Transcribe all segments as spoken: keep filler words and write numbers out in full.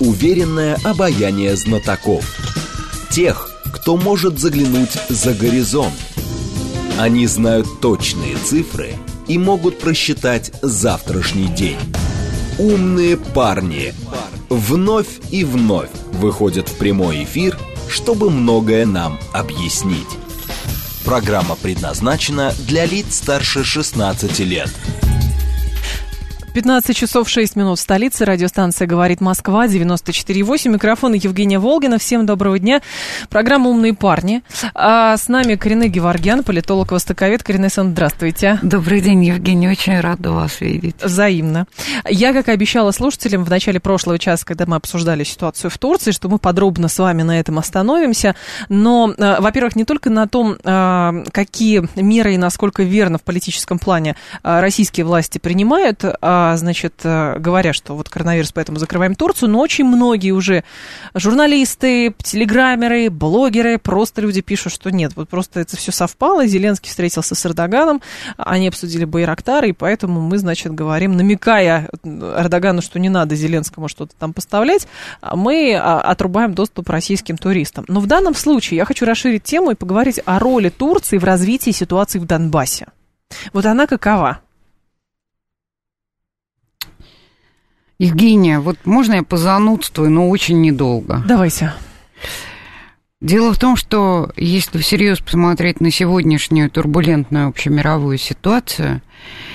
уверенное обаяние знатоков. Тех, кто может заглянуть за горизонт. Они знают точные цифры и могут просчитать завтрашний день. Умные парни вновь и вновь выходят в прямой эфир, чтобы многое нам объяснить. Программа предназначена для лиц старше шестнадцати лет. пятнадцать часов шесть минут в столице. Радиостанция «Говорит Москва», девяносто четыре и восемь. Микрофон Евгения Волгина. Всем доброго дня. Программа «Умные парни». А с нами Каринэ Геворгян, политолог-востоковед. Каринэ-сан, здравствуйте. Добрый день, Евгения. Очень рада вас видеть. Взаимно. Я, как и обещала слушателям в начале прошлого часа, когда мы обсуждали ситуацию в Турции, что мы подробно с вами на этом остановимся. Но, во-первых, не только на том, какие меры и насколько верно в политическом плане российские власти принимают, значит, говоря, что вот коронавирус, поэтому закрываем Турцию, но очень многие уже журналисты, телеграммеры, блогеры, просто люди пишут, что нет, вот просто это все совпало, Зеленский встретился с Эрдоганом, они обсудили Байрактар, и поэтому мы, значит, говорим, намекая Эрдогану, что не надо Зеленскому что-то там поставлять, мы отрубаем доступ российским туристам. Но в данном случае я хочу расширить тему и поговорить о роли Турции в развитии ситуации в Донбассе. Вот она какова? Евгения, вот можно я позанудствую, но очень недолго? Давайте. Дело в том, что если всерьез посмотреть на сегодняшнюю турбулентную общемировую ситуацию,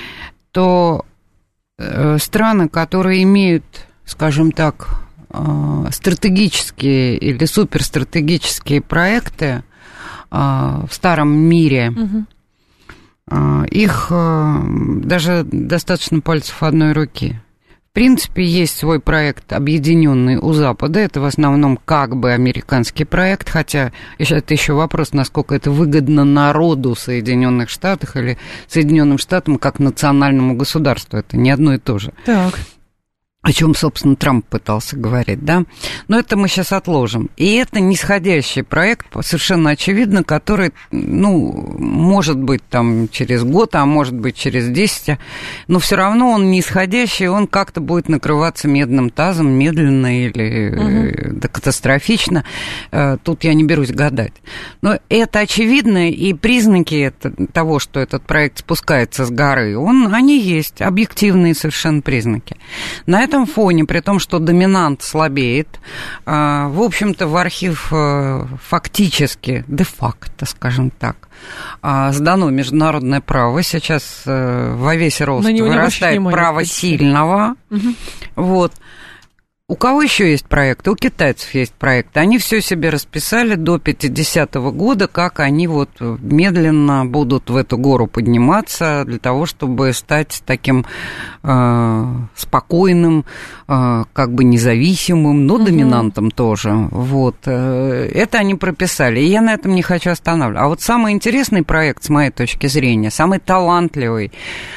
то э, страны, которые имеют, скажем так, э, стратегические или суперстратегические проекты э, в старом мире, угу. э, их э, даже достаточно пальцев одной руки. В принципе, есть свой проект, объединенный у Запада. Это в основном как бы американский проект, хотя это еще вопрос, насколько это выгодно народу Соединенных Штатов или Соединенным Штатам как национальному государству. Это не одно и то же. Так. О чем, собственно, Трамп пытался говорить, да? Но это мы сейчас отложим. И это нисходящий проект, совершенно очевидно, который, ну, может быть, там, через год, а может быть, через десять, но все равно он нисходящий, он как-то будет накрываться медным тазом, медленно или угу. да, катастрофично. Тут я не берусь гадать. Но это очевидно, и признаки это, того, что этот проект спускается с горы, он, они есть, объективные совершенно признаки. На этом фоне, при том, что доминант слабеет, в общем-то, в архив фактически, де-факто, скажем так, сдано международное право. Сейчас во весь рост вырастает право сильного. Угу. Вот. У кого еще есть проекты? У китайцев есть проекты. Они все себе расписали до пятидесятого года, как они вот медленно будут в эту гору подниматься для того, чтобы стать таким э, спокойным, э, как бы независимым, но угу. доминантом тоже. Вот. Это они прописали. И я на этом не хочу останавливаться. А вот самый интересный проект, с моей точки зрения, самый талантливый,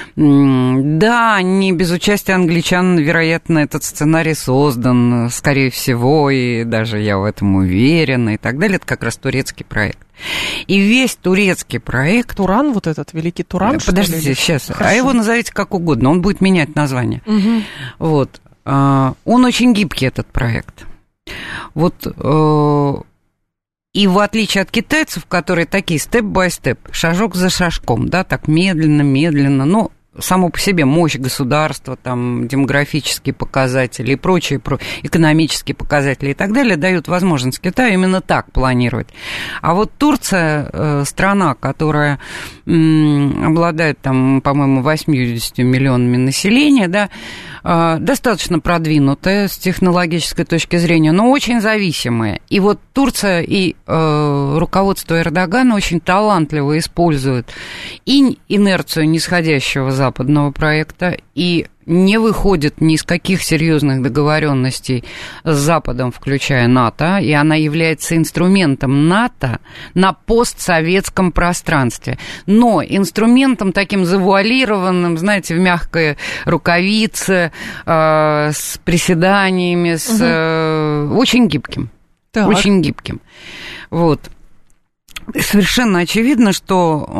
да, не без участия англичан, вероятно, этот сценарий создан, скорее всего, и даже я в этом уверена, и так далее. Это как раз турецкий проект. И весь турецкий проект... Туран, вот этот великий Туран, Подождите, что ли? сейчас. Хорошо. А его назовите как угодно, он будет менять название. Угу. Вот. Он очень гибкий, этот проект. Вот... И в отличие от китайцев, которые такие степ-бай-степ, шажок за шажком, да, так медленно-медленно, ну, само по себе мощь государства, там, демографические показатели и прочие, про, экономические показатели и так далее дают возможность Китаю именно так планировать. А вот Турция, э, страна, которая м, обладает, там, по-моему, восемьдесят миллионами населения, да, э, достаточно продвинутая с технологической точки зрения, но очень зависимая. И вот Турция и э, руководство Эрдогана очень талантливо используют и инерцию нисходящего западного проекта, и не выходит ни из каких серьезных договоренностей с Западом, включая НАТО, и она является инструментом НАТО на постсоветском пространстве. Но инструментом таким завуалированным, знаете, в мягкой рукавице, э, с приседаниями, с, э, очень гибким. Так. Очень гибким. Вот. Совершенно очевидно, что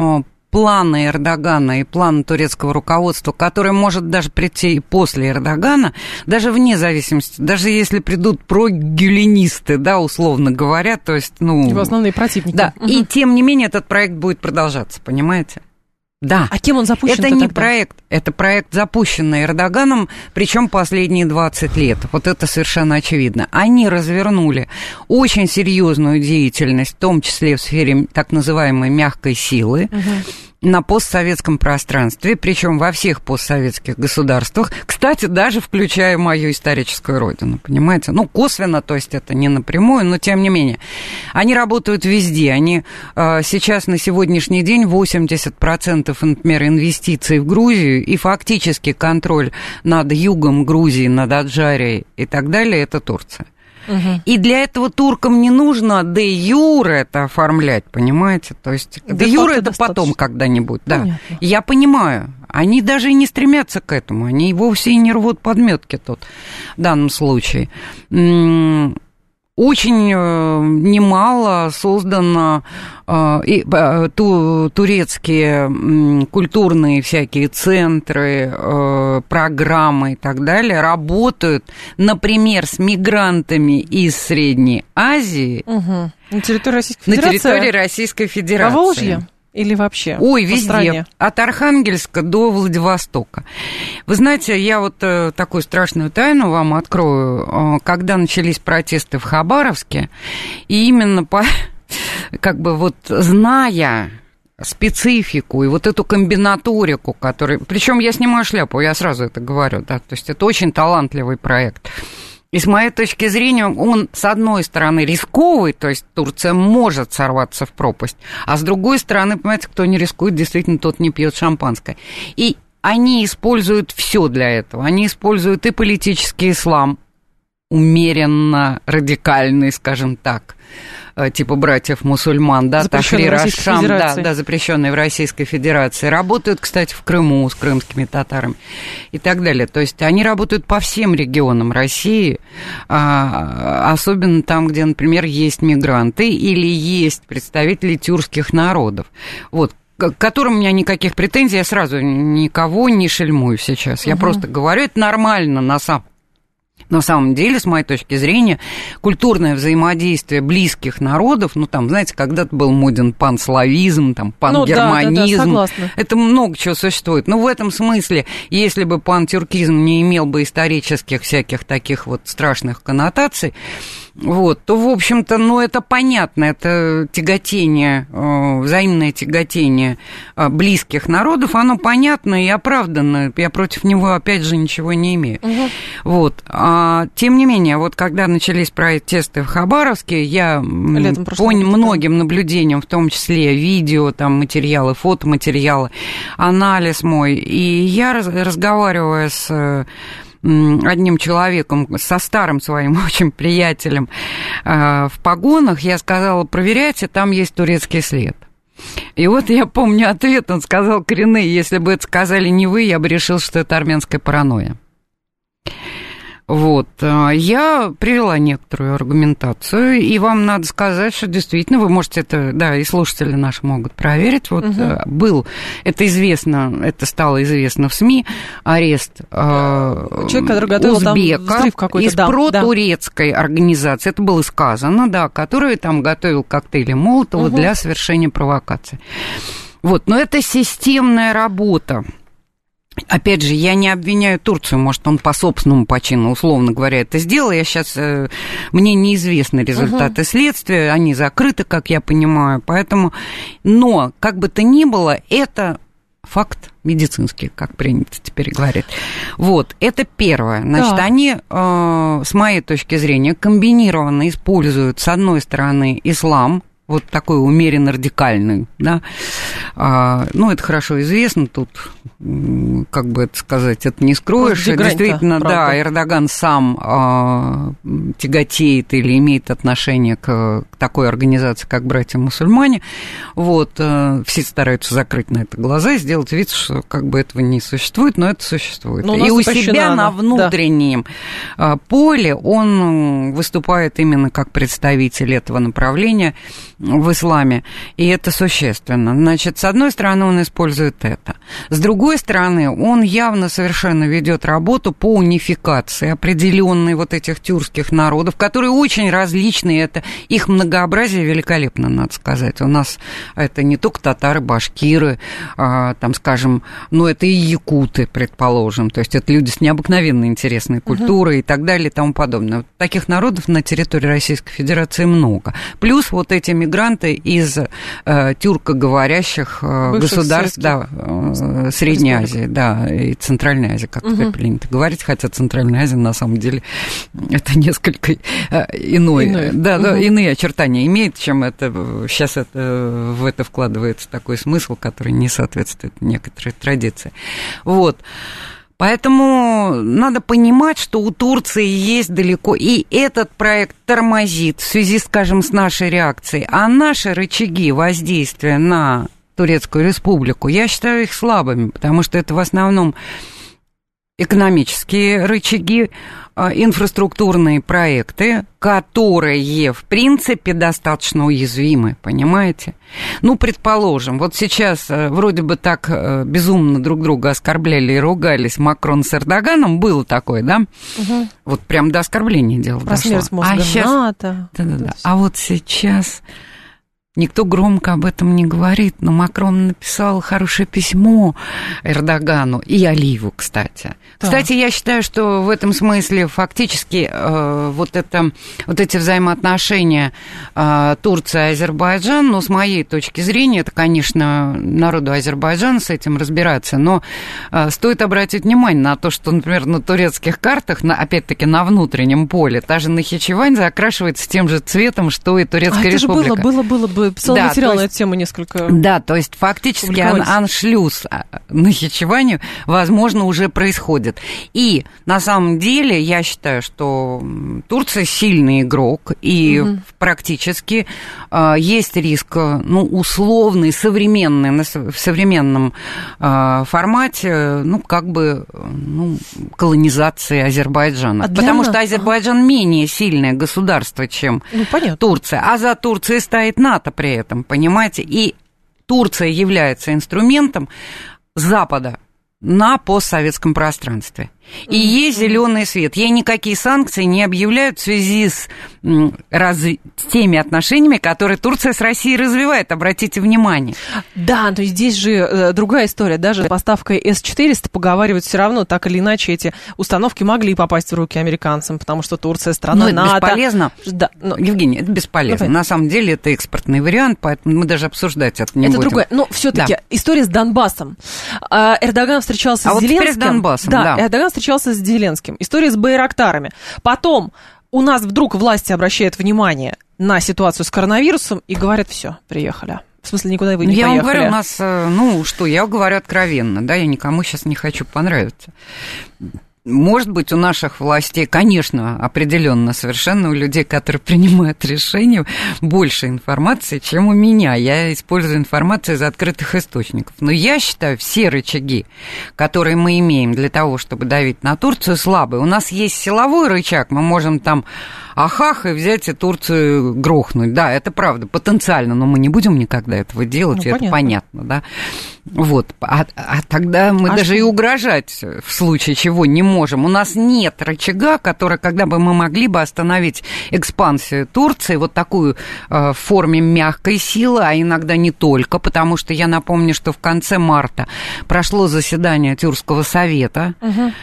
плана Эрдогана и плана турецкого руководства, который может даже прийти и после Эрдогана, даже вне зависимости, даже если придут прогюленисты, да, условно говоря, то есть, ну... Его основные противники. Да, угу. И тем не менее этот проект будет продолжаться, понимаете? Да. А кем он запущен? Это не тогда? проект, это проект, запущенный Эрдоганом, причем последние двадцать лет. Вот это совершенно очевидно. Они развернули очень серьезную деятельность, в том числе в сфере так называемой мягкой силы, угу. на постсоветском пространстве, причем во всех постсоветских государствах, кстати, даже включая мою историческую родину, понимаете? Ну, косвенно, то есть это не напрямую, но тем не менее. Они работают везде. Они э, сейчас на сегодняшний день восемьдесят процентов, например, инвестиций в Грузию и фактически контроль над югом Грузии, над Аджарией и так далее, это Турция. Угу. И для этого туркам не нужно де юре это оформлять, понимаете? То есть де юре это достаточно. Потом когда-нибудь, да. Понятно. Я понимаю. Они даже и не стремятся к этому. Они вовсе и не рвут подметки тут в данном случае. Очень немало создано и ту, турецкие культурные всякие центры, программы и так далее работают, например, с мигрантами из Средней Азии угу. на территории Российской Федерации. На территории Российской Федерации. Поволжье? Или вообще? Ой, везде. Стране? От Архангельска до Владивостока. Вы знаете, я вот э, такую страшную тайну вам открою. Э, когда начались протесты в Хабаровске, и именно по, как бы вот зная специфику и вот эту комбинаторику, которая... Причем я снимаю шляпу, я сразу это говорю, да, то есть это очень талантливый проект. И с моей точки зрения, он, с одной стороны, рисковый, то есть Турция может сорваться в пропасть, а с другой стороны, понимаете, кто не рискует, действительно, тот не пьет шампанское. И они используют все для этого. Они используют и политический ислам, умеренно радикальный, скажем так, типа братьев-мусульман, да, Тахрир аш-Шам, да, да, запрещенные в Российской Федерации, работают, кстати, в Крыму с крымскими татарами и так далее. То есть они работают по всем регионам России, особенно там, где, например, есть мигранты или есть представители тюркских народов. Вот. К которым у меня никаких претензий, я сразу никого не шельмую сейчас. Я угу. просто говорю, это нормально на самом На самом деле, с моей точки зрения, культурное взаимодействие близких народов, ну, там, знаете, когда-то был моден панславизм, там, пангерманизм, ну, да, да, да, это много чего существует. Но в этом смысле, если бы пантюркизм не имел бы исторических всяких таких вот страшных коннотаций, вот, то, в общем-то, ну, это понятно, это тяготение, взаимное тяготение близких народов, оно понятно и оправданно, я против него, опять же, ничего не имею. Угу. Вот, а, тем не менее, вот когда начались протесты в Хабаровске, я по многим наблюдениям, в том числе видео, там, материалы, фотоматериалы, анализ мой, и я, разговаривая с одним человеком, со старым своим очень приятелем э, в погонах, я сказала, проверяйте, там есть турецкий след. И вот я помню ответ, он сказал, Корене, если бы это сказали не вы, я бы решил, что это армянская паранойя. Вот, я привела некоторую аргументацию, и вам надо сказать, что действительно вы можете это, да, и слушатели наши могут проверить. Вот угу. был, это известно, это стало известно в СМИ, арест Человек, который готовил узбека из да, протурецкой да. организации, это было сказано, да, который там готовил коктейли Молотова угу. для совершения провокации. Вот, но это системная работа. Опять же, я не обвиняю Турцию, может, он по собственному почину, условно говоря, это сделал. Я сейчас, э, мне неизвестны результаты uh-huh. следствия, они закрыты, как я понимаю, поэтому... Но, как бы то ни было, это факт медицинский, как принято теперь говорить. Вот, это первое. Значит, да. они, э, с моей точки зрения, комбинированно используют, с одной стороны, ислам, вот такой умеренно радикальный, да, а, ну, это хорошо известно, тут, как бы это сказать, это не скроешь, действительно, правда. Да, Эрдоган сам а, тяготеет или имеет отношение к, к такой организации, как братья-мусульмане, вот, а, все стараются закрыть на это глаза и сделать вид, что как бы этого не существует, но это существует. Но и у себя она. На внутреннем да. поле он выступает именно как представитель этого направления, в исламе, и это существенно. Значит, с одной стороны, он использует это. С другой стороны, он явно совершенно ведет работу по унификации определенной вот этих тюркских народов, которые очень различные, это их многообразие великолепно, надо сказать. У нас это не только татары, башкиры, а, там, скажем, ну, это и якуты, предположим, то есть это люди с необыкновенно интересной культурой uh-huh. и так далее и тому подобное. Таких народов на территории Российской Федерации много. Плюс вот эти мигранты из э, тюркоговорящих э, государств, да, э, Средней Азии, да, и Центральной Азии, как uh-huh. принято говорить, хотя Центральная Азия на самом деле это несколько э, иной, иное. Да, uh-huh. да, иные очертания имеет, чем это сейчас это, в это вкладывается такой смысл, который не соответствует некоторой традиции. Вот. Поэтому надо понимать, что у Турции есть далеко, и этот проект тормозит в связи, скажем, с нашей реакцией, а наши рычаги воздействия на Турецкую Республику, я считаю их слабыми, потому что это в основном экономические рычаги, инфраструктурные проекты, которые, в принципе, достаточно уязвимы, понимаете? Ну, предположим, вот сейчас вроде бы так безумно друг друга оскорбляли и ругались Макрон с Эрдоганом, было такое, да? Угу. Вот прям до оскорбления дело Про дошло. Смерть мозга а сейчас... НАТО. Да-да-да. А вот сейчас... Никто громко об этом не говорит, но Макрон написал хорошее письмо Эрдогану и Алиеву, кстати. Да. Кстати, я считаю, что в этом смысле фактически э, вот, это, вот эти взаимоотношения э, Турция-Азербайджан, ну, с моей точки зрения, это, конечно, народу Азербайджана с этим разбираться, но э, стоит обратить внимание на то, что, например, на турецких картах, на, опять-таки, на внутреннем поле, та же Нахичевань закрашивается тем же цветом, что и Турецкая а Республика. Это же было, было, было. Целый да, материал на эту тему несколько... Да, то есть фактически ан- аншлюз Нахичевани, возможно, уже происходит. И на самом деле я считаю, что Турция сильный игрок, и угу. практически э, есть риск, ну, условный, современный, на, в современном э, формате, ну, как бы, ну, колонизации Азербайджана. А Потому что Азербайджан менее сильное государство, чем ну, Турция. А за Турцией стоит НАТО при этом, понимаете? И Турция является инструментом Запада на постсоветском пространстве. И mm-hmm. есть зеленый свет. Ей никакие санкции не объявляют в связи с, раз, с теми отношениями, которые Турция с Россией развивает. Обратите внимание. Да, то есть здесь же другая история. Даже поставкой эс четыреста поговаривают все равно, так или иначе, эти установки могли попасть в руки американцам, потому что Турция страна но НАТО. Это бесполезно. Да, но... Евгений, это бесполезно. Ну, на самом деле это экспортный вариант, поэтому мы даже обсуждать это не это будем. Это другое. Но все-таки да. история с Донбассом. Эрдоган встречался а с вот Зеленским. А вот теперь с Донбассом, да. да. Эрдоган встречался с Зеленским. История с Байрактарами. Потом у нас вдруг власти обращают внимание на ситуацию с коронавирусом и говорят, все, приехали. В смысле, никуда вы не я поехали. Я вам говорю, у нас, ну что, я говорю откровенно, да, я никому сейчас не хочу понравиться. Может быть, у наших властей, конечно, определенно совершенно у людей, которые принимают решения, больше информации, чем у меня. Я использую информацию из открытых источников. Но я считаю, все рычаги, которые мы имеем для того, чтобы давить на Турцию, слабые. У нас есть силовой рычаг, мы можем там ахах и взять и Турцию грохнуть. Да, это правда, потенциально, но мы не будем никогда этого делать, ну, и понятно. Это понятно, да. Вот, а, а тогда мы а даже что? И угрожать в случае чего не можем. У нас нет рычага, который, когда бы мы могли бы остановить экспансию Турции, вот такую э, в форме мягкой силы, а иногда не только, потому что я напомню, что в конце марта прошло заседание Тюркского совета угу. э,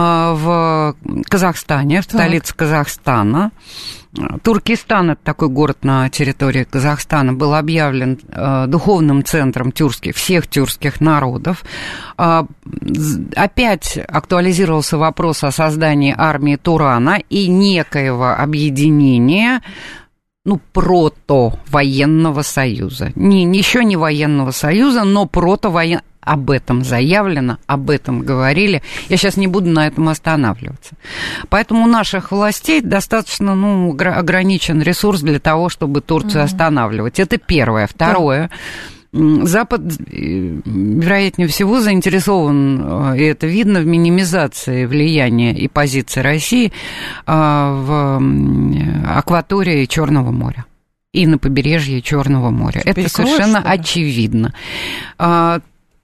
в Казахстане, в столице Казахстана. Туркестан, это такой город на территории Казахстана, был объявлен э, духовным центром тюркских, всех тюркских народов. Э, опять актуализировался вопрос о создании армии Турана и некоего объединения, ну, протовоенного союза. Не, еще не военного союза, но протовоенного. Об этом заявлено, об этом говорили. Я сейчас не буду на этом останавливаться. Поэтому у наших властей достаточно, ну, ограничен ресурс для того, чтобы Турцию mm-hmm. останавливать. Это первое. Второе. Да. Запад, вероятнее всего, заинтересован, и это видно, в минимизации влияния и позиции России в акватории Черного моря. и на побережье Черного моря. Это совершенно что-то? Очевидно. Я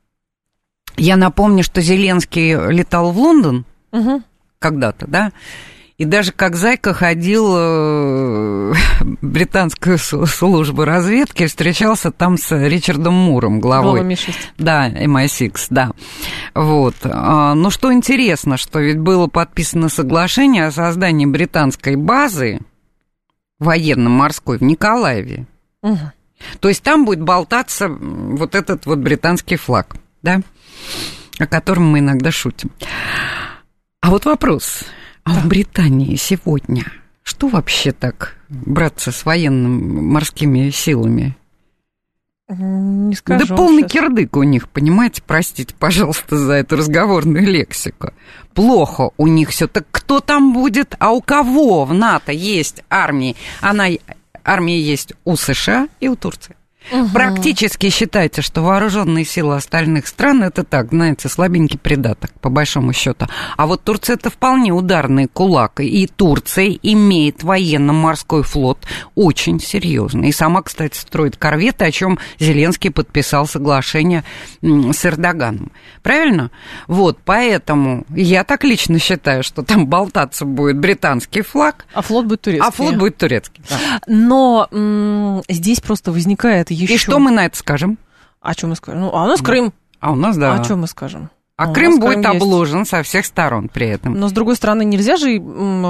напомню, что Зеленский летал в Лондон угу. когда-то, да, и даже как зайка ходил в британскую службу разведки, встречался там с Ричардом Муром, главой. эм ай шесть. Да, эм ай шесть, да. Вот. Но что интересно, что ведь было подписано соглашение о создании британской базы военно-морской в Николаеве. Угу. То есть там будет болтаться вот этот вот британский флаг, да, о котором мы иногда шутим. А вот вопрос... А в Британии сегодня что вообще так браться с военно-морскими силами? Не скажу. Да полный сейчас. Кирдык у них, понимаете? Простите, пожалуйста, за эту разговорную лексику. Плохо у них все. Так кто там будет? А у кого в НАТО есть армии? Она, армия есть у США и у Турции. Угу. Практически считайте, что вооруженные силы остальных стран это так, знаете, слабенький придаток, по большому счету. А вот Турция это вполне ударный кулак. И Турция имеет военно-морской флот очень серьезный. И сама, кстати, строит корветы, о чем Зеленский подписал соглашение с Эрдоганом. Правильно? Вот, поэтому я так лично считаю, что там болтаться будет британский флаг. А флот будет турецкий. А флот будет турецкий. Да. Но м- здесь просто возникает еще... И что мы на это скажем? А что мы скажем? Ну, а у нас Крым. А у нас, да. А что мы скажем? А, а Крым будет Крым обложен есть. Со всех сторон при этом. Но, с другой стороны, нельзя же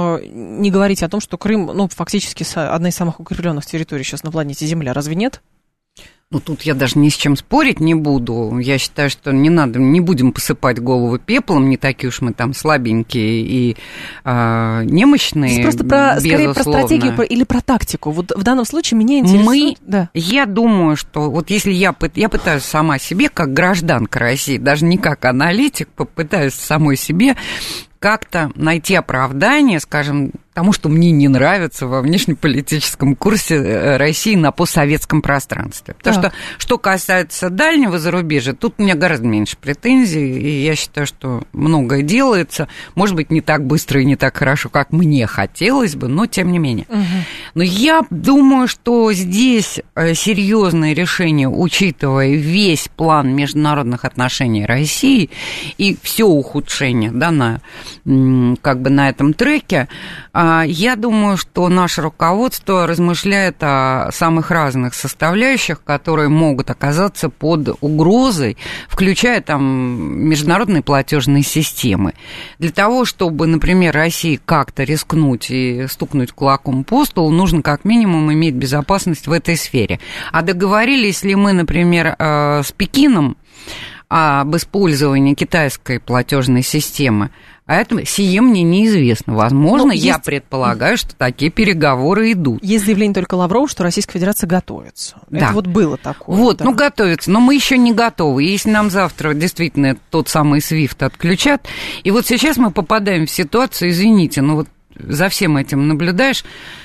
не говорить о том, что Крым, ну, фактически одна из самых укрепленных территорий сейчас на планете Земля. Разве нет? Ну, тут я даже ни с чем спорить не буду. Я считаю, что не надо, не будем посыпать голову пеплом, не такие уж мы там слабенькие и а, немощные. Здесь просто про, скорее про стратегию или про тактику. Вот в данном случае меня интересует... Мы, да. Я думаю, что вот если я, я пытаюсь сама себе, как гражданка России, даже не как аналитик, попытаюсь самой себе как-то найти оправдание, скажем, тому, что мне не нравится во внешнеполитическом курсе России на постсоветском пространстве. Потому так. что, что касается дальнего зарубежья, тут у меня гораздо меньше претензий, и я считаю, что многое делается, может быть, не так быстро и не так хорошо, как мне хотелось бы, но тем не менее. Угу. Но я думаю, что здесь серьезное решение, учитывая весь план международных отношений России и все ухудшение, да, на как бы на этом треке, я думаю, что наше руководство размышляет о самых разных составляющих, которые могут оказаться под угрозой, включая там международные платежные системы. Для того, чтобы, например, России как-то рискнуть и стукнуть кулаком по столу, нужно как минимум иметь безопасность в этой сфере. А договорились ли мы, например, с Пекином об использовании китайской платежной системы? А это сие мне неизвестно. Возможно, есть... я предполагаю, что такие переговоры идут. Есть заявление только Лаврова, что Российская Федерация готовится. Да. Это вот было такое. Вот, да. ну готовится, но мы еще не готовы. Если нам завтра действительно тот самый свифт отключат, и вот сейчас мы попадаем в ситуацию, извините, но вот за всем этим наблюдаешь,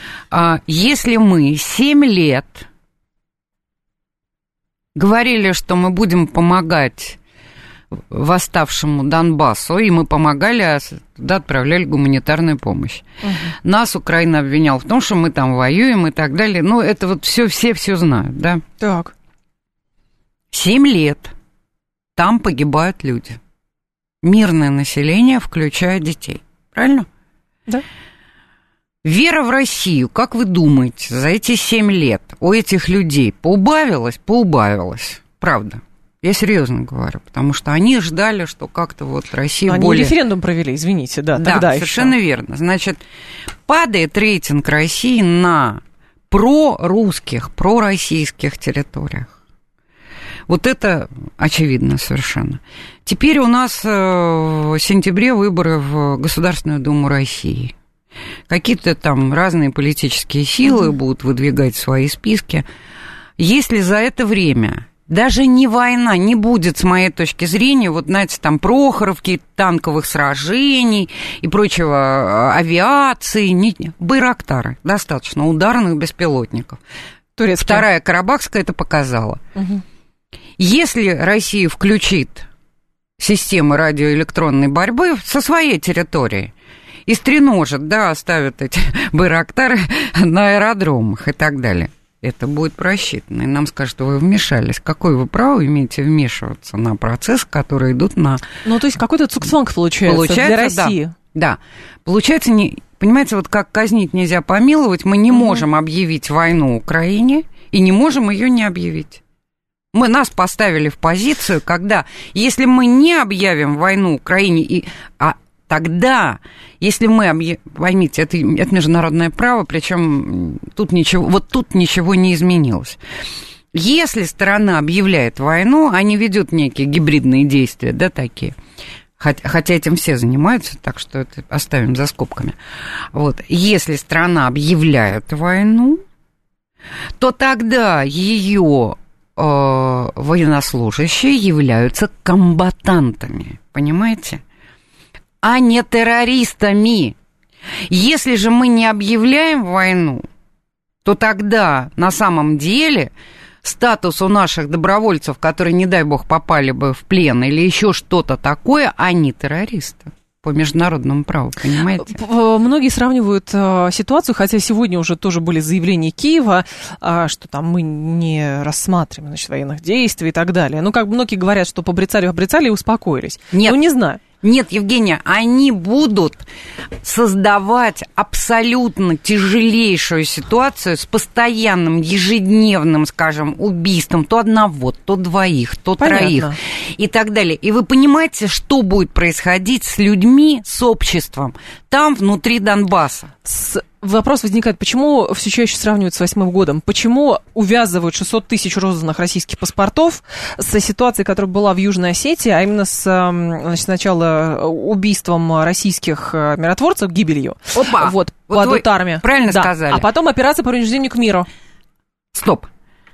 если мы семь лет говорили, что мы будем помогать восставшему Донбассу, и мы помогали, туда отправляли гуманитарную помощь. Угу. Нас Украина обвиняла в том, что мы там воюем и так далее. Ну, это вот все, все все знают, да? Так. Семь лет там погибают люди. Мирное население, включая детей. Правильно? Да. Вера в Россию, как вы думаете, за эти семь лет у этих людей поубавилась? Поубавилась. Правда. Я серьезно говорю, потому что они ждали, что как-то вот Россия они более... Они референдум провели, извините, да, да тогда совершенно еще. верно. Значит, падает рейтинг России на прорусских, пророссийских территориях. Вот это очевидно совершенно. Теперь у нас в сентябре выборы в Государственную Думу России. Какие-то там разные политические силы mm-hmm. будут выдвигать свои списки. Если за это время... Даже не война, не будет, с моей точки зрения, вот, знаете, там, Прохоровки, танковых сражений и прочего, авиации, не, байрактары, достаточно, ударных беспилотников. Турецкая. Вторая Карабахская это показала. Угу. Если Россия включит системы радиоэлектронной борьбы со своей территории и стреножит, да, оставит эти байрактары на аэродромах и так далее, это будет просчитано. И нам скажут, что вы вмешались. Какое вы право имеете вмешиваться на процессы, которые идут на... Ну, то есть какой-то цугцванг получается, получается для России. Да, да. Получается, не... понимаете, вот как казнить нельзя помиловать, мы не угу. можем объявить войну Украине и не можем ее не объявить. Мы, нас поставили в позицию, когда, если мы не объявим войну Украине, и, а тогда, если мы, объ... поймите, это, это международное право, причем тут ничего, вот тут ничего не изменилось. Если страна объявляет войну, они ведут некие гибридные действия, да, такие, хотя, хотя этим все занимаются, так что это оставим за скобками. Вот, если страна объявляет войну, то тогда ее военнослужащие являются комбатантами, понимаете? А не террористами. Если же мы не объявляем войну, то тогда на самом деле статус у наших добровольцев, которые, не дай бог, попали бы в плен или еще что-то такое, они террористы. По международному праву, понимаете? Многие сравнивают ситуацию, хотя сегодня уже тоже были заявления Киева, что там мы не рассматриваем, значит, военных действий и так далее. Ну, как бы многие говорят, что побрицали, побрицали и успокоились. Нет. Ну, не знаю. Нет, Евгения, они будут создавать абсолютно тяжелейшую ситуацию с постоянным, ежедневным, скажем, убийством то одного, то двоих, то Понятно. троих и так далее. И вы понимаете, что будет происходить с людьми, с обществом там, внутри Донбасса? С... Вопрос возникает, почему все чаще сравнивают с восьмым годом? Почему увязывают шестьсот тысяч розданных российских паспортов с ситуацией, которая была в Южной Осетии, а именно с, значит, сначала убийством российских миротворцев, гибелью? Опа! Вот, вот по Адутарме. Правильно да. сказали. А потом операция по принуждению к миру. Стоп.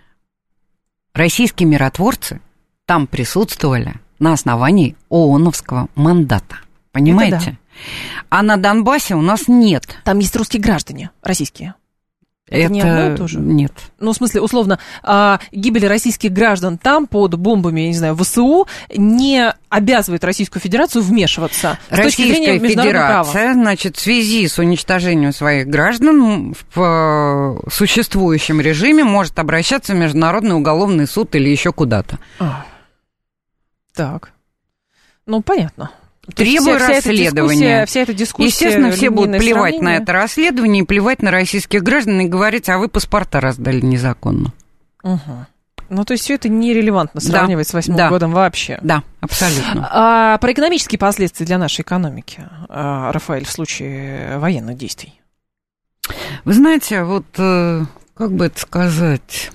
Российские миротворцы там присутствовали на основании ООНовского мандата. Понимаете? А на Донбассе у нас нет. Там есть русские граждане, российские. Это, Это не одно и то же? Нет. Ну, в смысле, условно, гибель российских граждан там под бомбами, я не знаю, ВСУ не обязывает Российскую Федерацию вмешиваться. Российская Федерация, значит, в связи с уничтожением своих граждан в существующем режиме может обращаться в Международный уголовный суд или еще куда-то. А. Так. Ну, понятно. Требую вся, расследования. Вся эта дискуссия, естественно, все будут плевать сравнение. на это расследование и плевать на российских граждан и говорить, а вы паспорта раздали незаконно. Угу. Ну, то есть все это нерелевантно сравнивать да, с восьмым да, годом вообще. Да, абсолютно. А, про экономические последствия для нашей экономики, а, Рафаэль, в случае военных действий? Вы знаете, вот, как бы это сказать...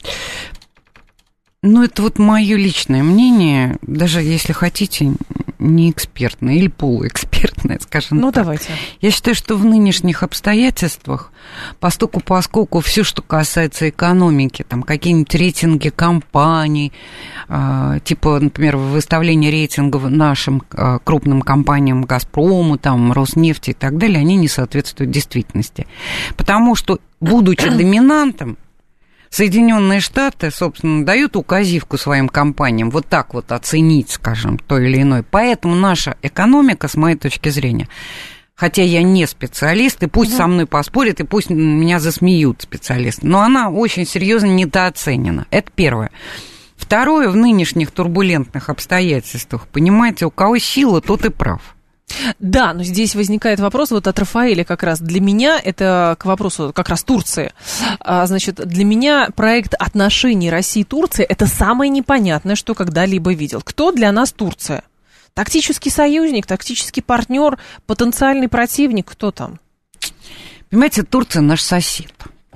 Ну, это вот мое личное мнение, даже если хотите, не экспертное или полуэкспертное, скажем ну, так. Ну, давайте. Я считаю, что в нынешних обстоятельствах, поскольку, поскольку все, что касается экономики, там какие-нибудь рейтинги компаний, э, типа, например, выставление рейтингов нашим э, крупным компаниям «Газпрому», там, «Роснефти» и так далее, они не соответствуют действительности. Потому что, будучи доминантом, Соединенные Штаты, собственно, дают указивку своим компаниям вот так вот оценить, скажем, то или иное. Поэтому наша экономика, с моей точки зрения, хотя я не специалист, и пусть угу. со мной поспорят, и пусть меня засмеют специалисты, но она очень серьезно недооценена. Это первое. Второе, в нынешних турбулентных обстоятельствах, понимаете, у кого сила, тот и прав. Да, но здесь возникает вопрос вот от Рафаэля как раз. Для меня, это к вопросу как раз Турции, а, значит, для меня проект отношений России и Турции – это самое непонятное, что когда-либо видел. Кто для нас Турция? Тактический союзник, тактический партнер, потенциальный противник, кто там? Понимаете, Турция наш сосед.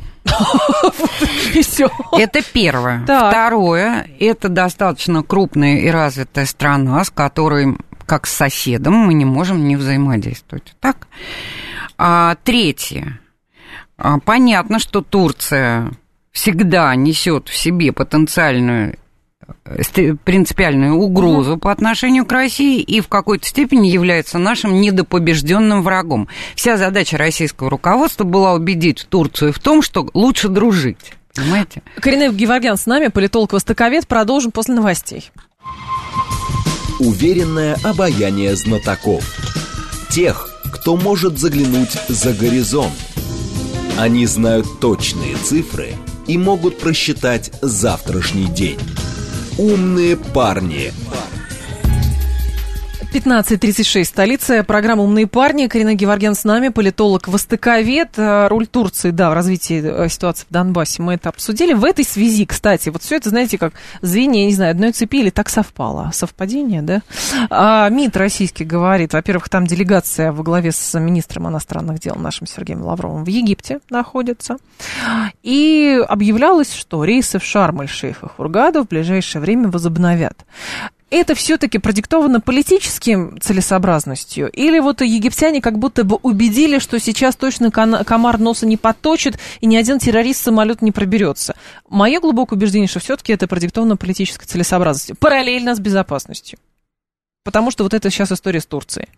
Это первое. Второе, это достаточно крупная и развитая страна, с которой... как с соседом мы не можем не взаимодействовать. Так? А, третье. А, понятно, что Турция всегда несет в себе потенциальную принципиальную угрозу угу. по отношению к России и в какой-то степени является нашим недопобежденным врагом. Вся задача российского руководства была убедить Турцию в том, что лучше дружить. Понимаете? Коренев Геворгян с нами, политолог-востоковед. Продолжим после новостей. Уверенное обаяние знатоков. Тех, кто может заглянуть за горизонт. Они знают точные цифры и могут просчитать завтрашний день. Умные парни. пятнадцать тридцать шесть, столица. Программа «Умные парни». Карина Геворгян с нами, политолог, востоковед. Роль Турции, да, в развитии ситуации в Донбассе мы это обсудили. В этой связи, кстати, вот все это, знаете, как звенья, я не знаю, одной цепи или так совпало. Совпадение, да? А МИД российский говорит, во-первых, там делегация во главе с министром иностранных дел нашим Сергеем Лавровым в Египте находится. И объявлялось, что рейсы в Шарм-эль-Шейх и Хургаду в ближайшее время возобновят. Это все-таки продиктовано политическим целесообразностью? Или вот египтяне как будто бы убедили, что сейчас точно комар носа не подточит, и ни один террорист в самолет не проберется? Мое глубокое убеждение, что все-таки это продиктовано политической целесообразностью, параллельно с безопасностью. Потому что вот это сейчас история с Турцией.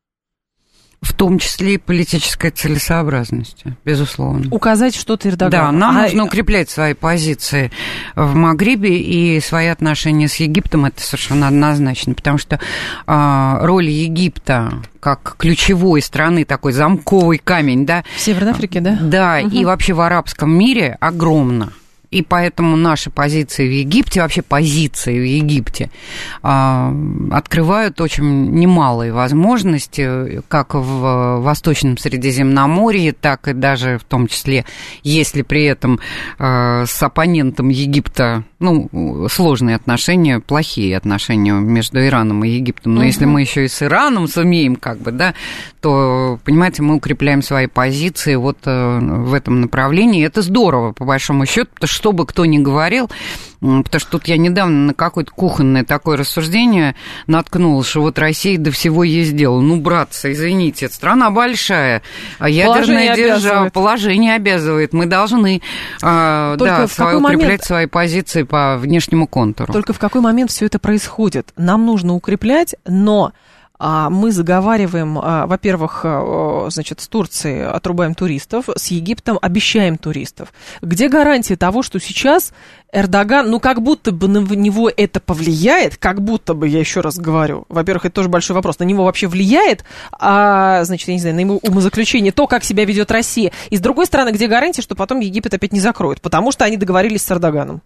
В том числе и политической целесообразности, безусловно. Указать что-то Эрдогану. Да, нам а... нужно укреплять свои позиции в Магрибе и свои отношения с Египтом, это совершенно однозначно, потому что э, роль Египта как ключевой страны, такой замковый камень, да. В Северной Африке, да? Да, угу. И вообще в арабском мире огромна. И поэтому наши позиции в Египте, вообще позиции в Египте, э, открывают очень немалые возможности, как в Восточном Средиземноморье, так и даже в том числе, если при этом э, с оппонентом Египта, ну, сложные отношения, плохие отношения между Ираном и Египтом. Но uh-huh. если мы еще и с Ираном сумеем, как бы, да, то, понимаете, мы укрепляем свои позиции вот э, в этом направлении. И это здорово, по большому счету, потому что что бы кто ни говорил, потому что тут я недавно на какое-то кухонное такое рассуждение наткнулась, что вот Россия до всего есть дело. Ну, братцы, извините, страна большая, ядерная держава, положение обязывает. Мы должны а, да, свой, укреплять момент... свои позиции по внешнему контуру. Только в какой момент все это происходит? Нам нужно укреплять, но... мы заговариваем, во-первых, значит, с Турцией отрубаем туристов, с Египтом обещаем туристов. Где гарантия того, что сейчас Эрдоган, ну, как будто бы на него это повлияет, как будто бы, я еще раз говорю, во-первых, это тоже большой вопрос, на него вообще влияет, а, значит, я не знаю, на его умозаключение, то, как себя ведет Россия. И с другой стороны, где гарантия, что потом Египет опять не закроют, потому что они договорились с Эрдоганом?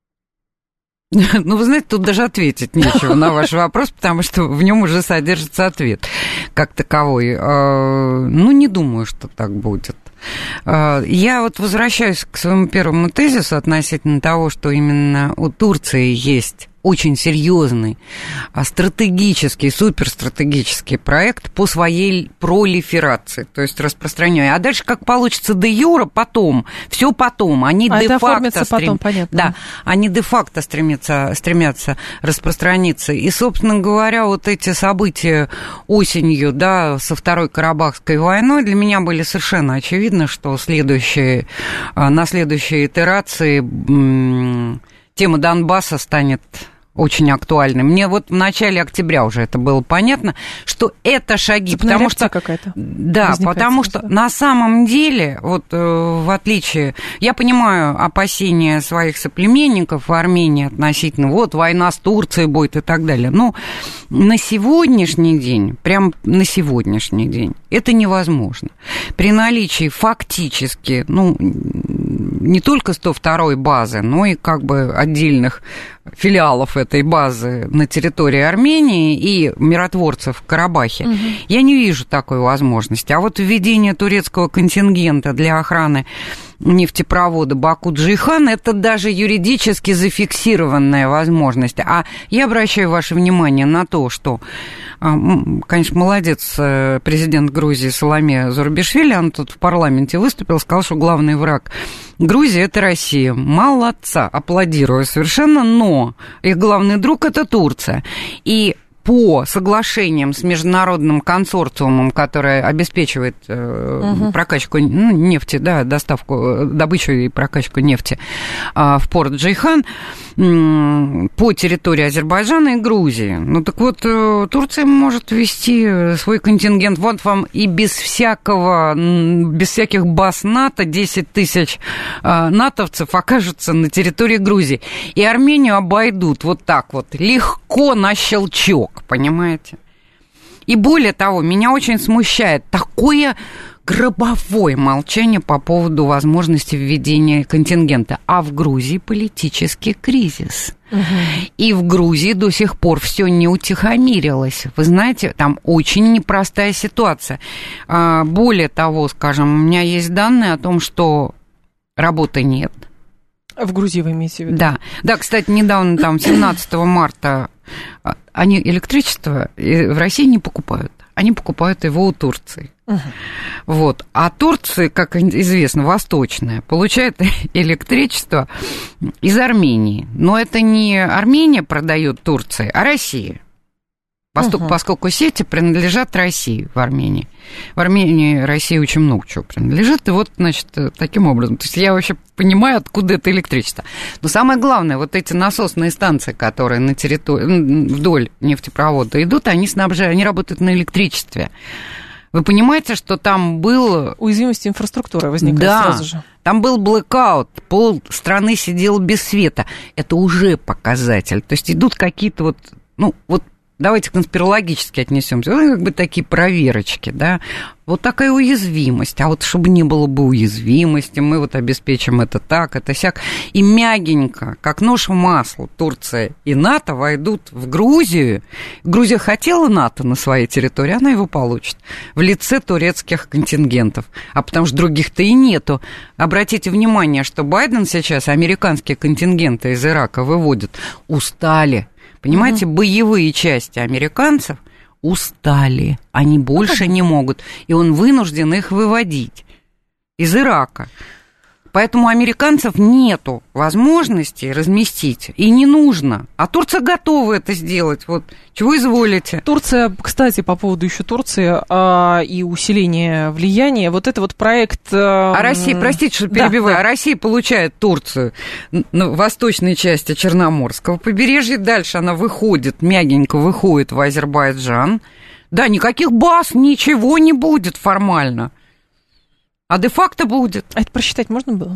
Ну, вы знаете, тут даже ответить нечего на ваш вопрос, потому что в нем уже содержится ответ как таковой. Ну, не думаю, что так будет. Я вот возвращаюсь к своему первому тезису относительно того, что именно у Турции есть очень серьезный, стратегический, суперстратегический проект по своей пролиферации, то есть распространению. А дальше как получится де-юре, потом, все потом. Они а де-факто это стрем... потом, понятно. Да, они де-факто стремятся, стремятся распространиться. И, собственно говоря, вот эти события осенью, да, со Второй Карабахской войной для меня были совершенно очевидно, что следующие, на следующей итерации тема Донбасса станет очень актуальной. Мне вот в начале октября уже это было понятно, что это шаги, Цепная потому что какая-то да, возникает, потому что на самом деле, вот э, в отличие, я понимаю опасения своих соплеменников в Армении относительно, вот война с Турцией будет и так далее, но на сегодняшний день, прям на сегодняшний день, это невозможно. При наличии фактически, ну, не только сто второй базы, но и как бы отдельных филиалов этой базы на территории Армении и миротворцев в Карабахе, угу. я не вижу такой возможности. А вот введение турецкого контингента для охраны нефтепровода Баку-Джейхан – это даже юридически зафиксированная возможность. А я обращаю ваше внимание на то, что, конечно, молодец президент Грузии Саломе Зурабишвили, он тут в парламенте выступил, сказал, что главный враг Грузии – это Россия. Молодца, аплодирую совершенно, но их главный друг – это Турция. И по соглашениям с международным консорциумом, которое обеспечивает э, угу. прокачку ну, нефти, да, доставку, добычу и прокачку нефти э, в порт Джейхан э, по территории Азербайджана и Грузии. Ну так вот, э, Турция может ввести свой контингент. Вот вам и без всякого, без всяких баз НАТО десять тысяч э, натовцев окажутся на территории Грузии. И Армению обойдут вот так вот, легко на щелчок. Понимаете? И более того, меня очень смущает такое гробовое молчание по поводу возможности введения контингента. А в Грузии политический кризис. Угу. И в Грузии до сих пор все не утихомирилось. Вы знаете, там очень непростая ситуация. Более того, скажем, у меня есть данные о том, что работы нет. В Грузии вы имеете в виду? Да. Да, кстати, недавно, там, семнадцатого марта, они электричество в России не покупают. Они покупают его у Турции. Uh-huh. Вот. А Турция, как известно, восточная, получает электричество из Армении. Но это не Армения продает Турции, а Россия. Поскольку, uh-huh. поскольку сети принадлежат России в Армении. В Армении России очень много чего принадлежит. И вот, значит, таким образом. То есть я вообще понимаю, откуда это электричество. Но самое главное, вот эти насосные станции, которые на территории, вдоль нефтепровода идут, они снабжают, они работают на электричестве. Вы понимаете, что там был... Уязвимость инфраструктуры возникает да, сразу же. Там был блэкаут, пол страны сидел без света. Это уже показатель. То есть идут какие-то вот, ну, вот давайте конспирологически отнесемся. Ну, как бы такие проверочки, да. Вот такая уязвимость. А вот чтобы не было бы уязвимости, мы вот обеспечим это так, это сяк. И мягенько, как нож в масло, Турция и НАТО войдут в Грузию. Грузия хотела НАТО на своей территории, она его получит. В лице турецких контингентов. А потому что других-то и нету. Обратите внимание, что Байден сейчас американские контингенты из Ирака выводит. Устали. Понимаете, угу. боевые части американцев устали, они больше не могут, и он вынужден их выводить из Ирака. Поэтому у американцев нету возможности разместить, и не нужно. А Турция готова это сделать. Вот чего изволите? Турция, кстати, по поводу еще Турции а, и усиления влияния, вот это вот проект... А, а Россия, простите, что перебиваю, да, да. а Россия получает Турцию на восточной части Черноморского побережья, дальше она выходит, мягенько выходит в Азербайджан. Да, никаких баз, ничего не будет формально. А де-факто будет. А это просчитать можно было?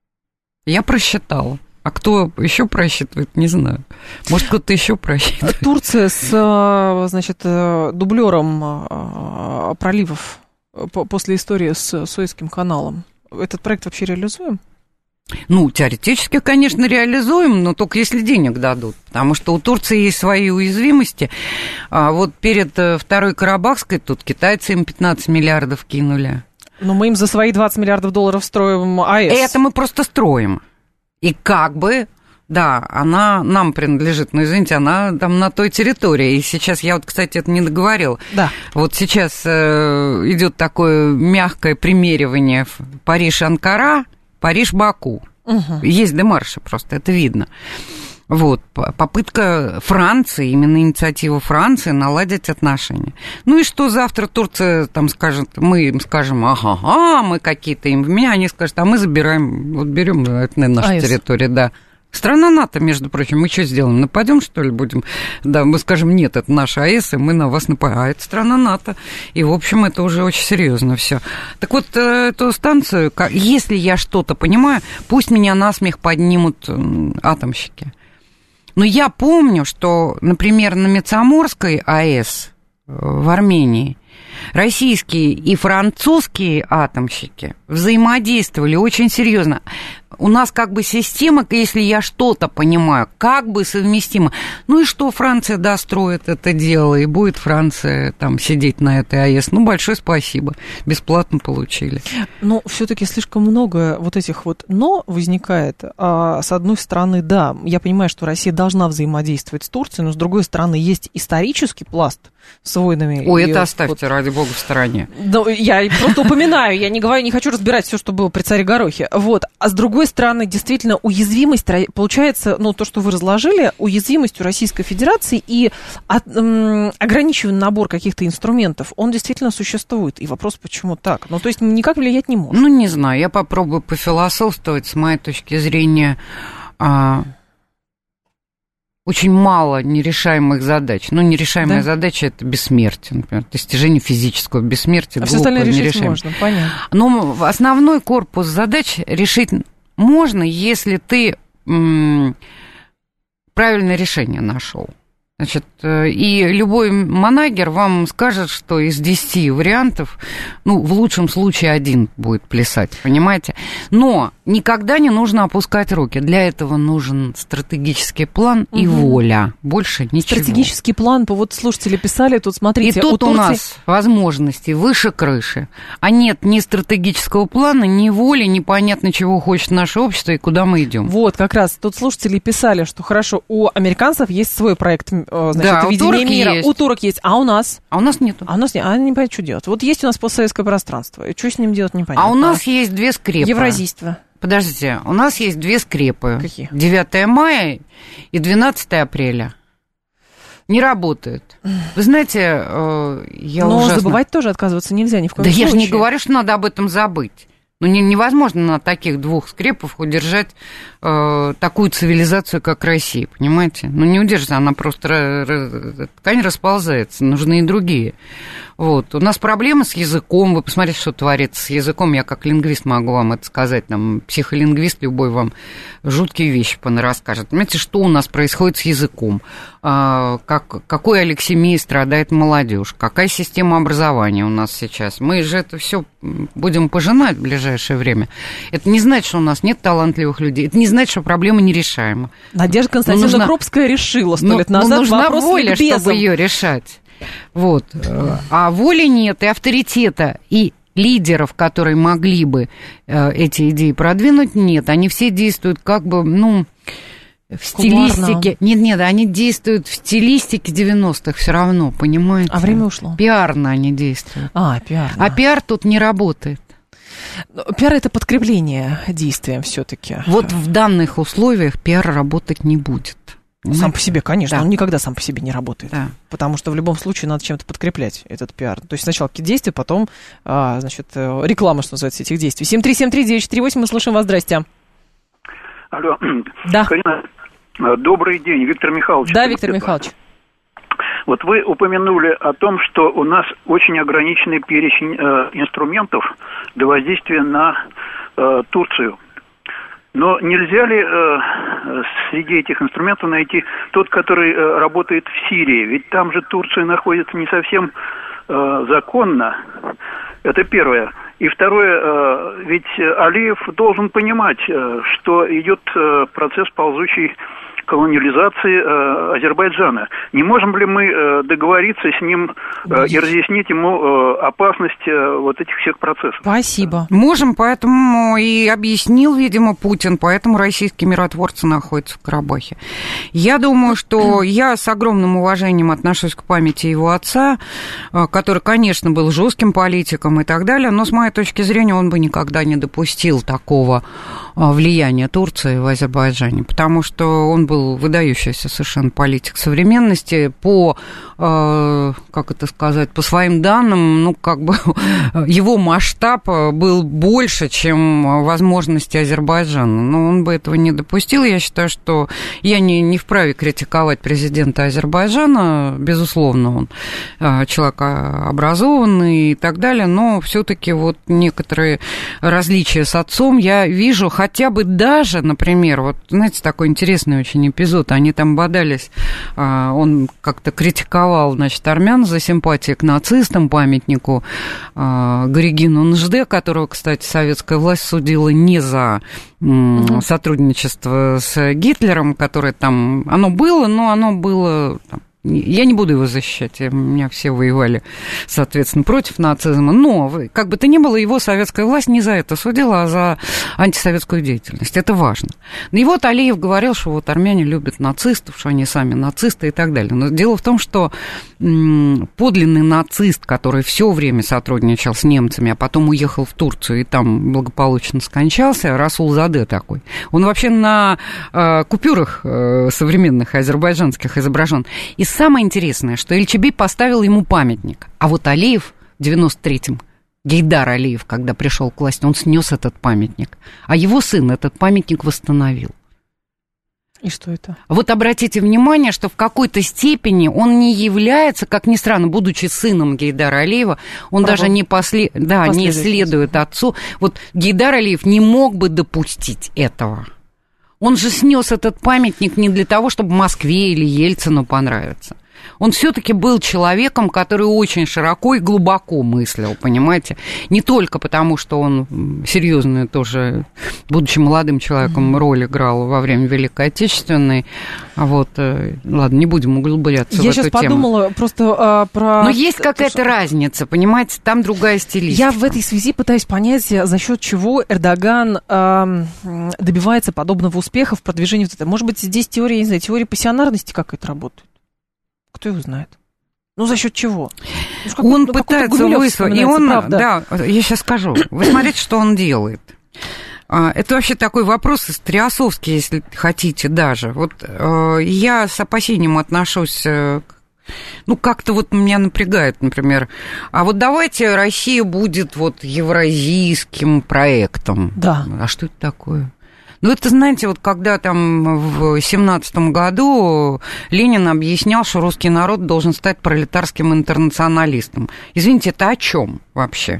Я просчитала. А кто еще просчитывает, не знаю. Может, кто-то еще просчитывает. Турция с, значит, дублером проливов после истории с Суэцким каналом. Этот проект вообще реализуем? Ну, теоретически, конечно, реализуем, но только если денег дадут. Потому что у Турции есть свои уязвимости. А вот перед Второй Карабахской тут китайцы им пятнадцать миллиардов кинули. Но мы им за свои двадцать миллиардов долларов строим АЭС. Это мы просто строим. И как бы, да, она нам принадлежит, но, извините, она там на той территории. И сейчас, я вот, кстати, это не договорила. Да. Вот сейчас э, идет такое мягкое примеривание Париж-Анкара, Париж-Баку. Угу. Есть демарши просто, это видно. Вот, попытка Франции, именно инициатива Франции наладить отношения. Ну и что завтра Турция там скажет, мы им скажем, ага, ага, мы какие-то им в меня, они скажут, а мы забираем, вот берем, это наша АЭС. Территория, да. Страна НАТО, между прочим, мы что сделаем, нападем, что ли, будем? Да, мы скажем, нет, это наша АЭС, и мы на вас нападаем. А это страна НАТО. И, в общем, это уже очень серьезно все. Так вот, эту станцию, если я что-то понимаю, пусть меня насмех поднимут атомщики. Но я помню, что, например, на Мецаморской АЭС в Армении российские и французские атомщики взаимодействовали очень серьезно. У нас как бы система, если я что-то понимаю, как бы совместима. Ну и что, Франция достроит это дело, и будет Франция там сидеть на этой АЭС. Ну, большое спасибо, бесплатно получили. Но все-таки слишком много вот этих вот «но» возникает. А, с одной стороны, да, я понимаю, что Россия должна взаимодействовать с Турцией, но с другой стороны, есть исторический пласт с войнами. Ой, это оставьте, вот, ради бога, в стороне. Да, я просто упоминаю, я не говорю, не хочу разбирать все, что было при царе Горохе. Вот. А с другой стороны, действительно, уязвимость, получается, ну, то, что вы разложили, уязвимость у Российской Федерации и от, м, ограниченный набор каких-то инструментов, он действительно существует. И вопрос, почему так? Ну, то есть никак влиять не может. Ну, не знаю, я попробую пофилософствовать с моей точки зрения. А... Очень мало нерешаемых задач. Ну, нерешаемая да? задача – это бессмертие, например, достижение физического бессмертия. А все остальное решить можно, понятно. Но основной корпус задач решить можно, если ты м- правильное решение нашел. Значит, и любой манагер вам скажет, что из десяти вариантов, ну, в лучшем случае один будет плясать, понимаете? Но никогда не нужно опускать руки. Для этого нужен стратегический план угу. и воля. Больше ничего. Стратегический план, вот слушатели писали, тут смотрите. И тут у, Турции... у нас возможности выше крыши. А нет ни стратегического плана, ни воли, непонятно, чего хочет наше общество и куда мы идем. Вот, как раз тут слушатели писали, что хорошо, у американцев есть свой проект, значит, да, видение мира. Есть. У турок есть, а у нас? А у нас нету. А у нас нет, а не понятно, что делать. Вот есть у нас постсоветское пространство, и что с ним делать, непонятно. А у нас есть две скрепы. Евразийство. Подождите, у нас есть две скрепы. Какие? девятое мая и двенадцатое апреля. Не работают. Вы знаете, я Но ужасно... забывать тоже отказываться нельзя ни в коем да случае. Да я же не говорю, что надо об этом забыть. Ну, не, невозможно на таких двух скрепах удержать э, такую цивилизацию, как Россия, понимаете? Ну, не удержится, она просто, ткань расползается, нужны и другие. Вот. У нас проблемы с языком, вы посмотрите, что творится с языком, я как лингвист могу вам это сказать, там, психолингвист любой вам жуткие вещи понарасскажет. Понимаете, что у нас происходит с языком, а, как, какой алексемией страдает молодежь, какая система образования у нас сейчас. Мы же это все будем пожинать в ближайшее время. Это не значит, что у нас нет талантливых людей, это не значит, что проблема нерешаема. Надежда Константиновна нужна... Крупская решила сто лет назад нужна вопрос воля, ликбезом. чтобы ее решать. Вот. А воли нет, и авторитета, и лидеров, которые могли бы э, эти идеи продвинуть, нет. Они все действуют как бы, ну, в стилистике. Нет, нет, они действуют в стилистике девяностых все равно, понимаете? А время ушло. Пиарно они действуют. А, пиарно. А пиар тут не работает. Пиар – это подкрепление действиям все-таки. Вот в данных условиях пиар работать не будет. Понимаете? Сам по себе, конечно, да. Он никогда сам по себе не работает, да. Потому что в любом случае надо чем-то подкреплять этот пиар. То есть сначала какие-то действия, потом, а, значит, реклама, что называется, этих действий. семь три семь три девять четыре восемь, мы слушаем вас, здрасте. Алло, да. Карина, добрый день, Виктор Михайлович. Да, Виктор Михайлович. Вот вы упомянули о том, что у нас очень ограниченный перечень э, инструментов для воздействия на э, Турцию. Но нельзя ли э, среди этих инструментов найти тот, который э, работает в Сирии? Ведь там же Турция находится не совсем э, законно. Это первое. И второе, э, ведь Алиев должен понимать, э, что идет э, процесс ползучей колониализации э, Азербайджана. Не можем ли мы э, договориться с ним э, и разъяснить ему э, опасность э, вот этих всех процессов? Спасибо. Можем, поэтому и объяснил, видимо, Путин, поэтому российские миротворцы находятся в Карабахе. Я думаю, что я с огромным уважением отношусь к памяти его отца, который, конечно, был жестким политиком и так далее, но с моей точки зрения он бы никогда не допустил такого влияния Турции в Азербайджане, потому что он был выдающийся совершенно политик современности по, э, как это сказать, по своим данным, ну, как бы его масштаб был больше, чем возможности Азербайджана. Но он бы этого не допустил. Я считаю, что я не, не вправе критиковать президента Азербайджана, безусловно, он э, человек образованный и так далее, но все-таки вот некоторые различия с отцом я вижу, хотя бы даже, например, вот, знаете, такой интересный очень эпизод, они там бодались, он как-то критиковал, значит, армян за симпатии к нацистам, памятнику Горегину Нжде, которого, кстати, советская власть судила не за угу. сотрудничество с Гитлером, которое там, оно было, но оно было... Я не буду его защищать, у меня все воевали, соответственно, против нацизма, но, как бы то ни было, его советская власть не за это судила, а за антисоветскую деятельность, это важно. И вот Алиев говорил, что вот армяне любят нацистов, что они сами нацисты и так далее, но дело в том, что подлинный нацист, который все время сотрудничал с немцами, а потом уехал в Турцию и там благополучно скончался, Расул Заде такой, он вообще на э, купюрах э, современных азербайджанских изображен. И самое интересное, что Эльчебей поставил ему памятник, а вот Алиев в девяносто третьем, Гейдар Алиев, когда пришел к власти, он снес этот памятник, а его сын этот памятник восстановил. И что это? Вот обратите внимание, что в какой-то степени он не является, как ни странно, будучи сыном Гейдара Алиева, он Право. даже не, после... да, не следует отцу. Вот Гейдар Алиев не мог бы допустить этого. Он же снес этот памятник не для того, чтобы Москве или Ельцину понравиться. Он все-таки был человеком, который очень широко и глубоко мыслил, понимаете? Не только потому, что он серьезную тоже, будучи молодым человеком, роль играл во время Великой Отечественной. А вот, ладно, не будем углубляться Я в эту тему. Я сейчас подумала просто а, про... Но есть какая-то что... разница, понимаете? Там другая стилистика. Я в этой связи пытаюсь понять, за счет чего Эрдоган а, добивается подобного успеха в продвижении. Может быть, здесь теория, не знаю, теория пассионарности какая-то работает? Кто его знает? Ну, за счет чего? Ну, он ну, пытается высвоить. И он, правда. Да, я сейчас скажу. Вы смотрите, что он делает. Это вообще такой вопрос историосовский, если хотите даже. Вот я с опасением отношусь, ну, как-то вот меня напрягает, например. А вот давайте Россия будет вот евразийским проектом. Да. А что это такое? Ну, это, знаете, вот когда там в семнадцатом году Ленин объяснял, что русский народ должен стать пролетарским интернационалистом. Извините, это о чем вообще?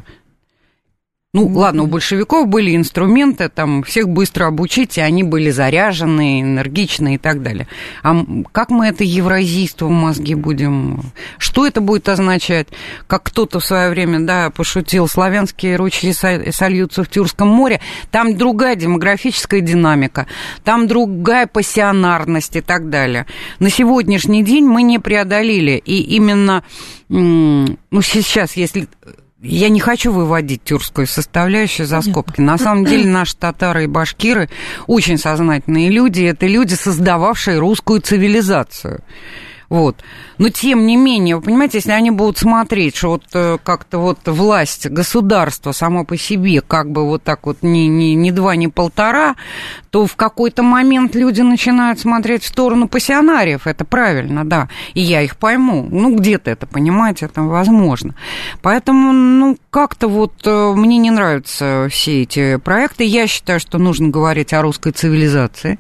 Ну, mm-hmm. ладно, у большевиков были инструменты, там, всех быстро обучить, и они были заряжены, энергичны и так далее. А как мы это евразийство в мозги будем... Что это будет означать? Как кто-то в свое время, да, пошутил, славянские ручьи сольются в Тюркском море. Там другая демографическая динамика, там другая пассионарность и так далее. На сегодняшний день мы не преодолели. И именно, ну, сейчас, если... Я не хочу выводить тюркскую составляющую за скобки. На самом деле наши татары и башкиры очень сознательные люди. Это люди, создававшие русскую цивилизацию. Вот. Но тем не менее, вы понимаете, если они будут смотреть, что вот как-то вот власть, государство само по себе, как бы вот так вот ни, ни, ни два, ни полтора, то в какой-то момент люди начинают смотреть в сторону пассионариев. Это правильно, да. И я их пойму. Ну, где-то это, понимаете, это возможно. Поэтому, ну, как-то вот мне не нравятся все эти проекты. Я считаю, что нужно говорить о русской цивилизации,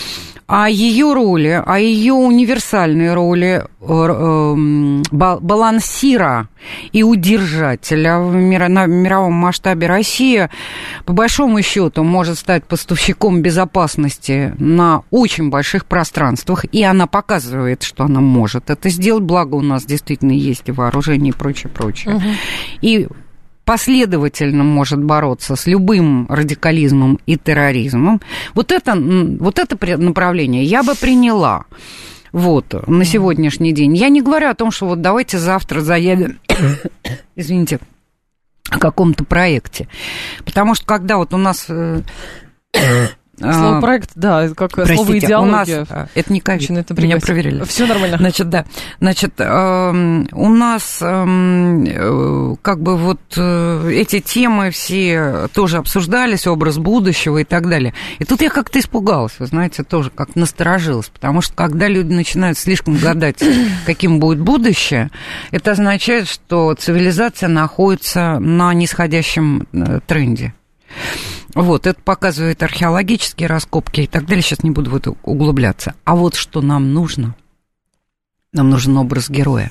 о ее роли, о ее универсальной роли балансира и удержателя в миро, на мировом масштабе. Россия, по большому счету, может стать поставщиком безопасности на очень больших пространствах, и она показывает, что она может это сделать, благо у нас действительно есть и вооружение и прочее, прочее. Угу. И последовательно может бороться с любым радикализмом и терроризмом. Вот это, вот это направление я бы приняла вот, на сегодняшний день. Я не говорю о том, что вот давайте завтра заявим, извините, о каком-то проекте. Потому что когда вот у нас... Слово проект, да, как Простите, слово идеология. У нас, это не ковид, меня проверили. Все нормально. Значит, да, значит, э, у нас э, как бы вот э, эти темы все тоже обсуждались, образ будущего и так далее. И тут я как-то испугалась, вы знаете, тоже как насторожилась, потому что когда люди начинают слишком гадать, каким будет будущее, это означает, что цивилизация находится на нисходящем тренде. Вот, это показывают археологические раскопки и так далее. Сейчас не буду в это углубляться. А вот что нам нужно? Нам нужен образ героя.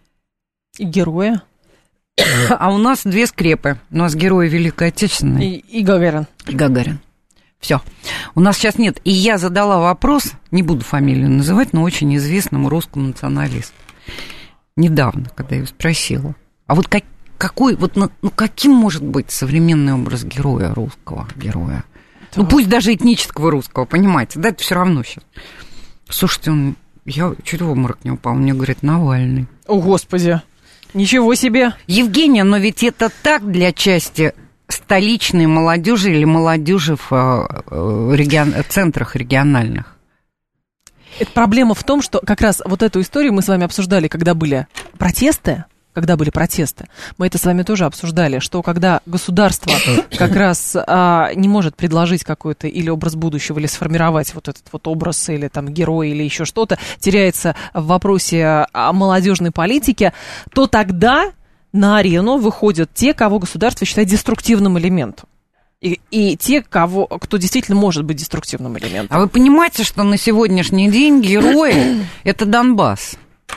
Героя? А у нас две скрепы. У нас герои Великой Отечественной. И, и Гагарин. И Гагарин. Все. У нас сейчас нет. И я задала вопрос, не буду фамилию называть, но очень известному русскому националисту. Недавно, когда я его спросила. А вот как Какой, вот, ну, ну, каким может быть современный образ героя, русского героя? Да. Ну, пусть даже этнического русского, понимаете, да, это все равно сейчас. Слушайте, он, я чуть в обморок не упал, мне говорят, Навальный. О, Господи, ничего себе. Евгения, но ведь это так для части столичной молодежи или молодежи в регион, центрах региональных. Это проблема в том, что как раз вот эту историю мы с вами обсуждали, когда были протесты, когда были протесты, мы это с вами тоже обсуждали, что когда государство как раз а, не может предложить какой-то или образ будущего, или сформировать вот этот вот образ, или там герой, или еще что-то, теряется в вопросе о молодежной политике, то тогда на арену выходят те, кого государство считает деструктивным элементом. И, и те, кого, кто действительно может быть деструктивным элементом. А вы понимаете, что на сегодняшний день герои – это Донбасс?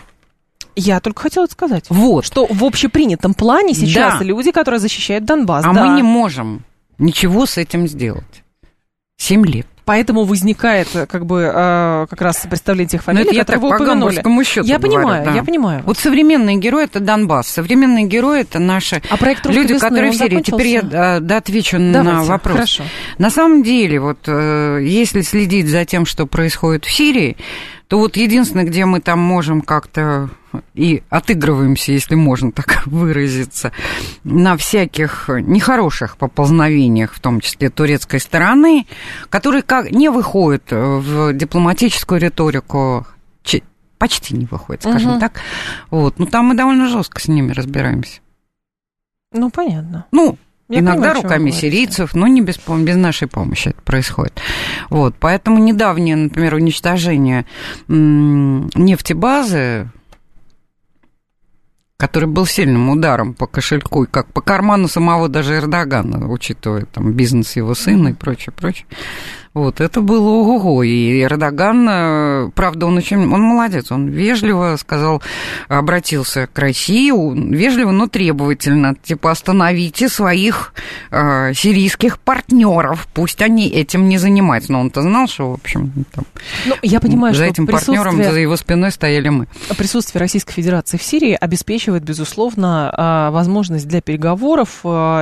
Я только хотела сказать, вот. Что в общепринятом плане сейчас да. люди, которые защищают Донбасс. А да. мы не можем ничего с этим сделать. Семь лет. Поэтому возникает как бы как раз представление тех фамилий, которые вы упомянули. Я понимаю, да. я понимаю. Вот современные герои — это Донбасс, современные герои — это наши а проект люди, которые в Сирии. Теперь я да, да, отвечу Давайте, на вопрос. Хорошо. На самом деле, вот если следить за тем, что происходит в Сирии, то вот единственное, где мы там можем как-то и отыгрываемся, если можно так выразиться, на всяких нехороших поползновениях, в том числе турецкой стороны, которые как не выходят в дипломатическую риторику, почти не выходят, скажем угу. так. Вот. Ну, там мы довольно жестко с ними разбираемся. Ну, понятно. Ну, Я иногда понимаю, руками сирийцев, но не без, без нашей помощи это происходит. Вот. Поэтому недавнее, например, уничтожение м- нефтебазы, который был сильным ударом по кошельку и как по карману самого даже Эрдогана, учитывая там бизнес его сына и прочее, прочее. Вот, это было ого-го. И Эрдоган, правда, он очень... Он молодец, он вежливо сказал, обратился к России, вежливо, но требовательно. Типа, остановите своих э, сирийских партнеров, пусть они этим не занимаются. Но он-то знал, что, в общем, там, ну, я понимаю, за что этим партнером, за его спиной стояли мы. Присутствие Российской Федерации в Сирии обеспечивает, безусловно, возможность для переговоров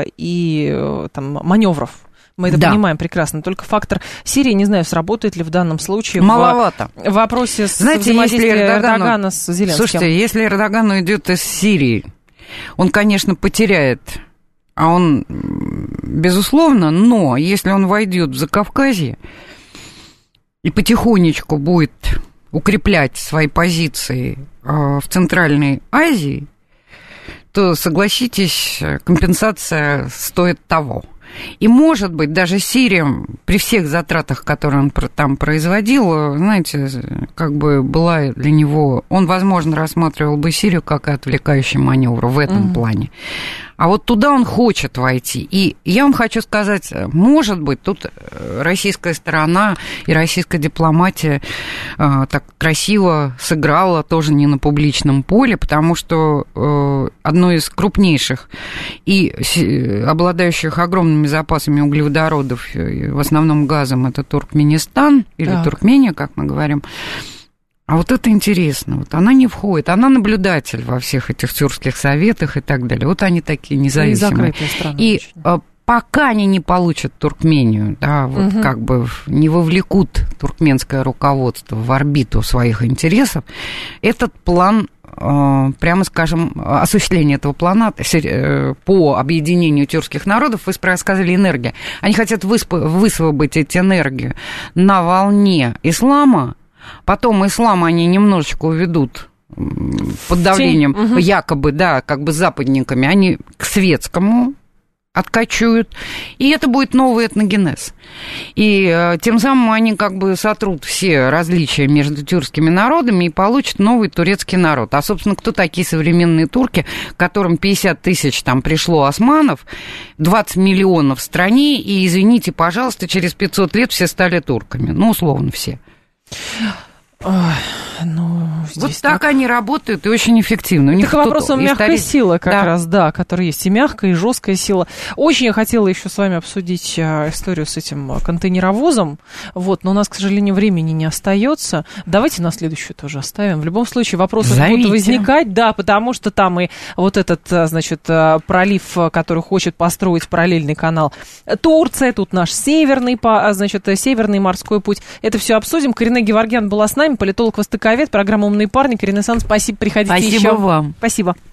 и там, маневров. Мы это да. понимаем прекрасно. Только фактор Сирии, не знаю, сработает ли в данном случае маловато. В вопросе с Знаете, если Эрдогану, Эрдогана с Зеленским. Слушайте, если Эрдоган уйдет из Сирии, он, конечно, потеряет, а он, безусловно, но если он войдет в Закавказье и потихонечку будет укреплять свои позиции в Центральной Азии, то, согласитесь, компенсация стоит того. И, может быть, даже Сирия, при всех затратах, которые он там производил, знаете, как бы была для него... Он, возможно, рассматривал бы Сирию как отвлекающий маневр в этом mm-hmm. плане. А вот туда он хочет войти. И я вам хочу сказать, может быть, тут российская сторона и российская дипломатия э, так красиво сыграла, тоже не на публичном поле, потому что э, одно из крупнейших и обладающих огромными запасами углеводородов, в основном газом, это Туркменистан, или так. Туркмения, как мы говорим. А вот это интересно, вот она не входит, она наблюдатель во всех этих тюркских советах и так далее. Вот они такие независимые. И, и пока они не получат Туркмению, да, вот угу. как бы не вовлекут туркменское руководство в орбиту своих интересов, этот план, прямо скажем, осуществление этого плана по объединению тюркских народов, вы сказали, энергия. Они хотят высвободить энергию на волне ислама. Потом ислам они немножечко уведут под давлением, угу. якобы, да, как бы западниками, они к светскому откачуют, и это будет новый этногенез. И э, тем самым они как бы сотрут все различия между тюркскими народами и получат новый турецкий народ. А, собственно, кто такие современные турки, которым пятьдесят тысяч там пришло османов, двадцать миллионов в стране, и, извините, пожалуйста, через пятьсот лет все стали турками. Ну, условно, все. Ой, ну, вот так, так они работают и очень эффективно. У них к вопросу мягкой истории... силы как да. раз, да, которая есть и мягкая, и жесткая сила. Очень я хотела еще с вами обсудить историю с этим контейнеровозом, вот, но у нас, к сожалению, времени не остается. Давайте на следующую тоже оставим. В любом случае вопросы Зовите. будут возникать, да, потому что там и вот этот, значит, пролив, который хочет построить параллельный канал Турция, тут наш северный, значит, северный морской путь. Это все обсудим. Карина Геворгян была с нами, политолог-востоковед, программа «Умные парни». Карина Александровна, спасибо, приходите спасибо еще. Спасибо вам. Спасибо.